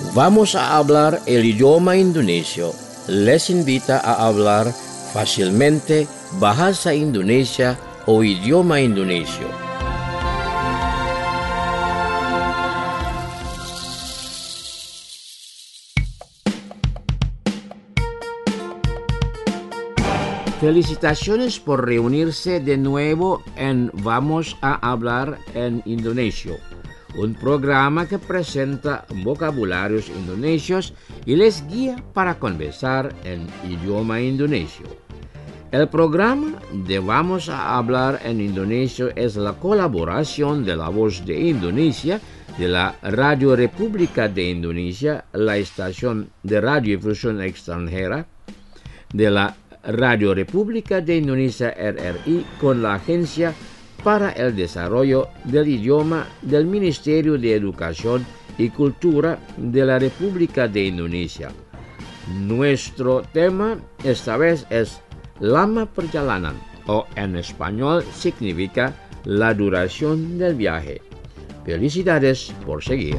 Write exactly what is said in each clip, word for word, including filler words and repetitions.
Vamos a hablar el idioma indonesio. Les invita a hablar fácilmente bahasa Indonesia o idioma indonesio. Felicitaciones por reunirse de nuevo en Vamos a hablar en indonesio, un programa que presenta vocabularios indonesios y les guía para conversar en idioma indonesio. El programa de Vamos a hablar en indonesio es la colaboración de La Voz de Indonesia, de la Radio República de Indonesia, la estación de radiodifusión extranjera, de la Radio República de Indonesia R R I con la Agencia para el Desarrollo del Idioma del Ministerio de Educación y Cultura de la República de Indonesia. Nuestro tema esta vez es Lama Perjalanan, o en español significa la duración del viaje. Felicidades por seguir.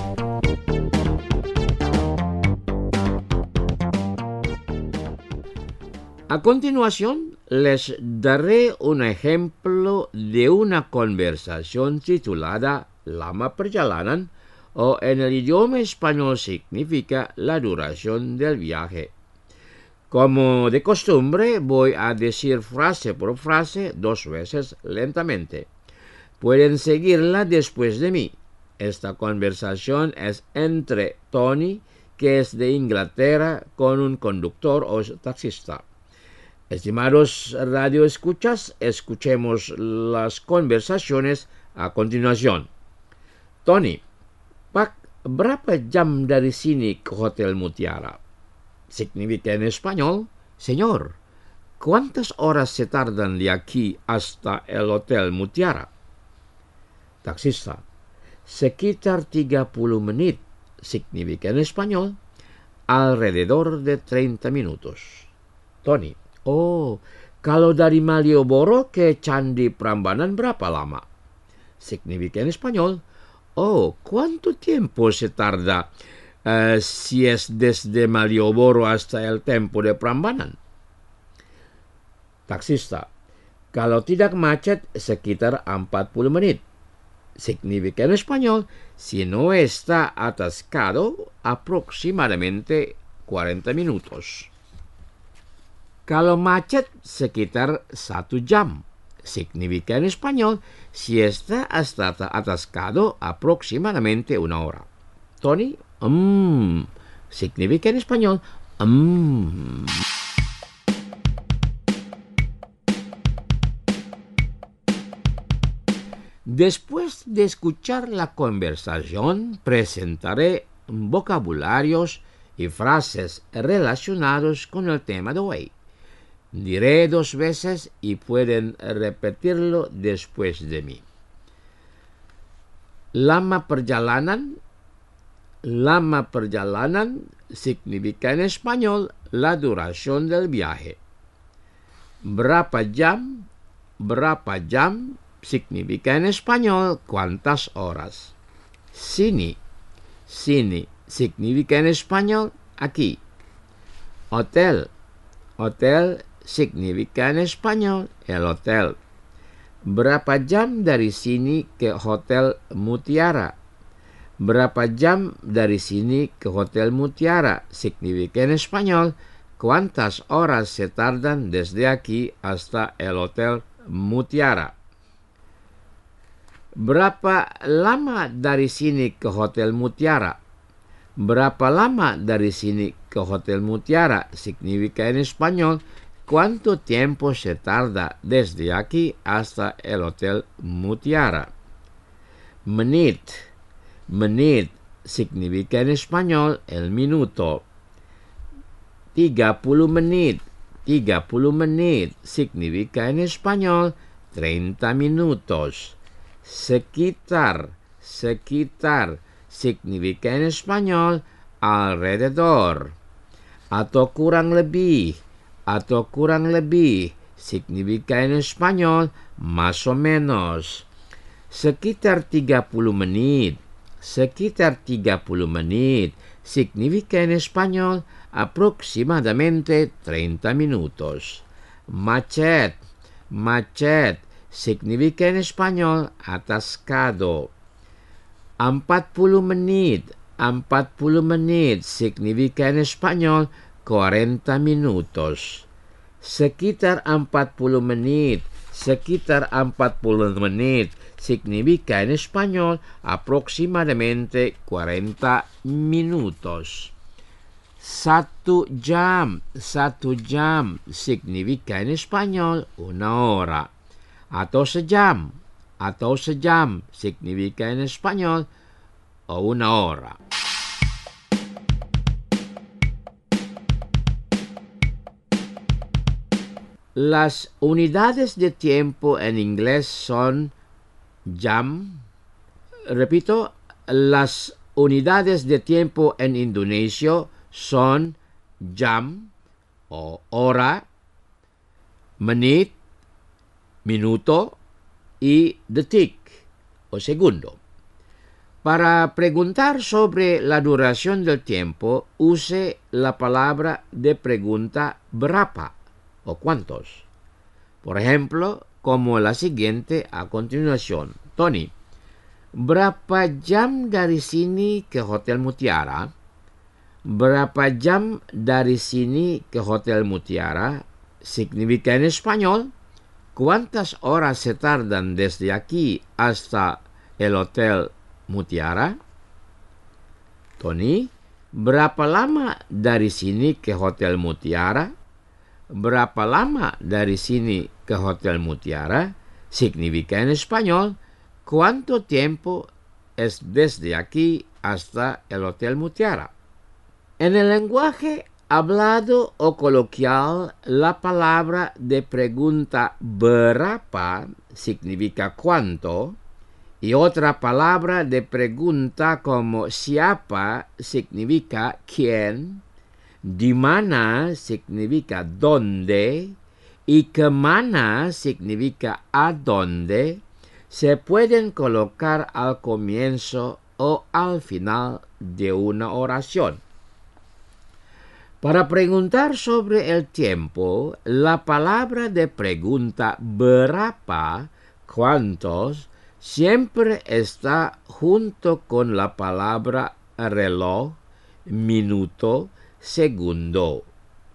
A continuación, les daré un ejemplo de una conversación titulada Lama Perjalanan, o en el idioma español significa la duración del viaje. Como de costumbre, voy a decir frase por frase dos veces lentamente. Pueden seguirla después de mí. Esta conversación es entre Tony, que es de Inglaterra, con un conductor o taxista. Estimados radioescuchas, escuchemos las conversaciones a continuación. Tony, Pak, berapa jam dari sini ke Hotel Mutiara? Significa en español, señor, ¿cuántas horas se tardan de aquí hasta el Hotel Mutiara? Taxista, sekitar tiga puluh menit. Significa en español, alrededor de treinta minutos. Tony, oh, kalau dari Malioboro ke Candi Prambanan berapa lama? Significa en español, oh, ¿cuánto tiempo se tarda uh, si es desde Malioboro hasta el Templo de Prambanan? Taksista, kalau tidak macet sekitar empat puluh menit. Significa en español, si no está atascado, aproximadamente cuarenta minutos. Kalau macet sekitar satu jam. Significa en español, si está hasta atascado aproximadamente una hora. Tony, mmm, significa en español, mmm. Después de escuchar la conversación, presentaré vocabularios y frases relacionados con el tema de hoy. Diré dos veces y pueden repetirlo después de mí. Lama perjalanan. Lama perjalanan significa en español la duración del viaje. Berapa jam? Berapa jam significa en español cuántas horas. Sini. Sini significa en español aquí. Hotel. Hotel significa en español el hotel. Berapa jam dari sini ke Hotel Mutiara? Berapa jam dari sini ke Hotel Mutiara? Significa en español cuántas horas se tardan desde aquí hasta el Hotel Mutiara. Berapa lama dari sini ke Hotel Mutiara? Berapa lama dari sini ke Hotel Mutiara? Significa en español, ¿cuánto tiempo se tarda desde aquí hasta el Hotel Mutiara? Menit. Menit significa en español el minuto. tiga puluh menit. tiga puluh menit significa en español treinta minutos. Sekitar. Sekitar significa en español alrededor. Atau kurang lebih. Atau kurang lebih significa en español más o menos. Sekitar tiga puluh menit. sekitar tiga puluh menit significa en español aproximadamente treinta minutos. Macet, macet significa en español atascado. empat puluh menit, empat puluh menit significa en español cuarenta minutos. Sekitar empat puluh menit, sekitar empat puluh menit significa en español aproximadamente cuarenta minutos. Satu jam, satu jam significa en español una hora. Atau sejam, atau sejam significa en español una hora. Las unidades de tiempo en inglés son jam. Repito, las unidades de tiempo en indonesio son jam o hora, menit, minuto y detik o segundo. Para preguntar sobre la duración del tiempo, use la palabra de pregunta berapa o cuántos. Por ejemplo, como la siguiente a continuación. Tony, berapa jam dari sini ke Hotel Mutiara? Berapa jam dari sini ke Hotel Mutiara significa en español ¿cuántas horas se tardan desde aquí hasta el Hotel Mutiara? Tony, berapa lama dari sini ke Hotel Mutiara? Berapa lama dari sini ke Hotel Mutiara significa en español ¿cuánto tiempo es desde aquí hasta el Hotel Mutiara? En el lenguaje hablado o coloquial, la palabra de pregunta berapa significa cuánto y otra palabra de pregunta como siapa significa quién, di mana significa dónde y kemana significa a dónde, se pueden colocar al comienzo o al final de una oración. Para preguntar sobre el tiempo, la palabra de pregunta berapa, cuántos, siempre está junto con la palabra reloj, minuto, segundo.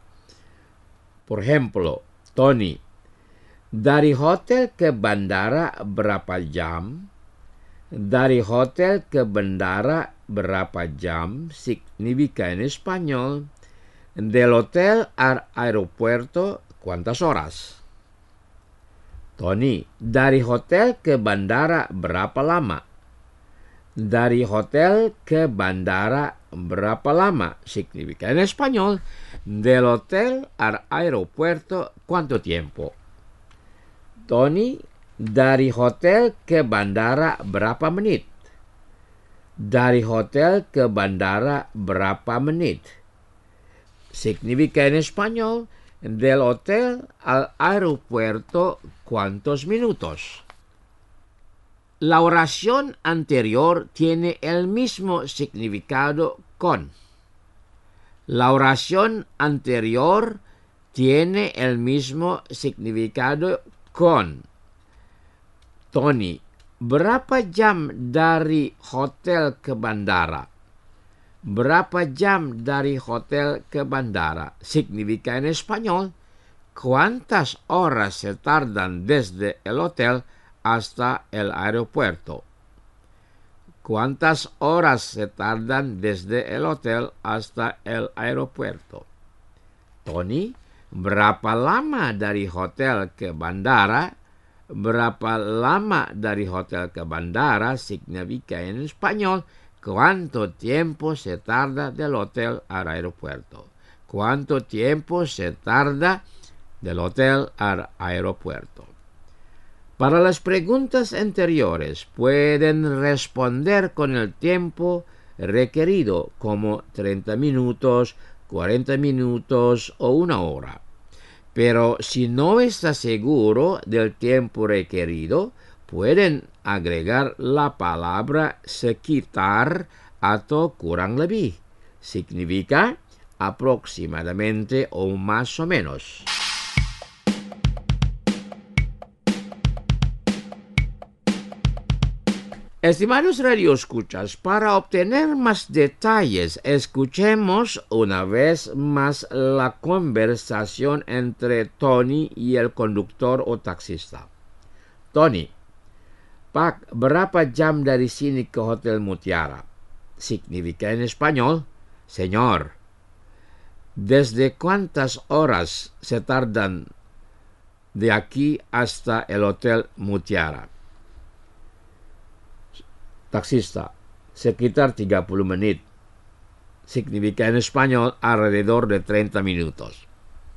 Por ejemplo, Tony, dari hotel ke bandara berapa jam? Dari hotel ke bandara berapa jam significa en español del hotel al aeropuerto ¿cuántas horas? Tony, dari hotel ke bandara berapa lama? Dari hotel ke bandara berapa lama significa en español del hotel al aeropuerto ¿cuánto tiempo? Tony, dari hotel ke bandara berapa menit? Dari hotel ke bandara berapa menit? Significa en español del hotel al aeropuerto ¿cuántos minutos? La oración anterior tiene el mismo significado con. La oración anterior tiene el mismo significado con. Tony, berapa jam dari hotel ke bandara? Berapa jam dari hotel ke bandara? Significa en español, ¿cuántas horas se tardan desde el hotel hasta el aeropuerto? ¿Cuántas horas se tardan desde el hotel hasta el aeropuerto? Tony, berapa lama dari hotel ke bandara? Berapa lama dari hotel ke bandara significa en español ¿cuánto tiempo se tarda del hotel al aeropuerto? ¿Cuánto tiempo se tarda del hotel al aeropuerto? Para las preguntas anteriores pueden responder con el tiempo requerido como treinta minutos, cuarenta minutos o una hora. Pero si no está seguro del tiempo requerido, pueden agregar la palabra sekitar atau kurang lebih. Significa aproximadamente o más o menos. Estimados radioescuchas, para obtener más detalles, escuchemos una vez más la conversación entre Tony y el conductor o taxista. Tony, Pak, berapa jam dari sini ke Hotel Mutiara? Significa en español, señor, ¿desde cuántas horas se tardan de aquí hasta el Hotel Mutiara? Taxista, sekitar tiga puluh menit. Significa en español alrededor de treinta minutos.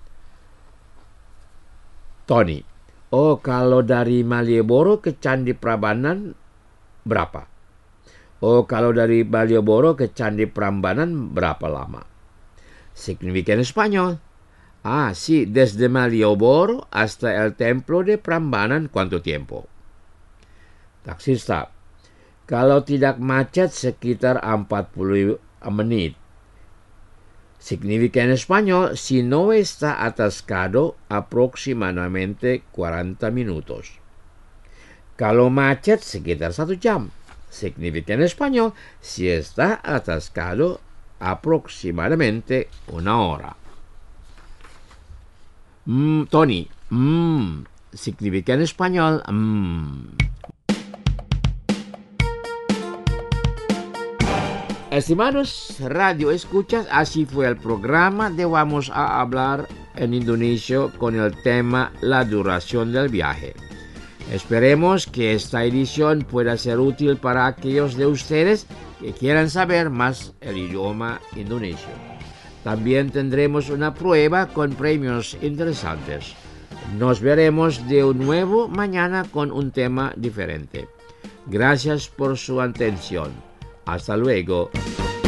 Tony, oh kalau dari Malioboro ke Candi Prambanan berapa? Oh kalau dari Malioboro ke Candi Prambanan berapa lama? Significa en español, ah sí, desde Malioboro hasta el templo de Prambanan ¿cuánto tiempo? Taxista, kalau tidak macet sekitar empat puluh menit. Significa en español, si no está atascado, aproximadamente cuarenta minutos. Kalau macet sekitar satu jam. Significa en español, si está atascado, aproximadamente una hora. Mm, Tony, mm, significa en español, mm. Estimados radio escuchas, así fue el programa de Vamos a hablar en Indonesia con el tema la duración del viaje. Esperemos que esta edición pueda ser útil para aquellos de ustedes que quieran saber más el idioma indonesio. También tendremos una prueba con premios interesantes. Nos veremos de nuevo mañana con un tema diferente. Gracias por su atención. Hasta luego.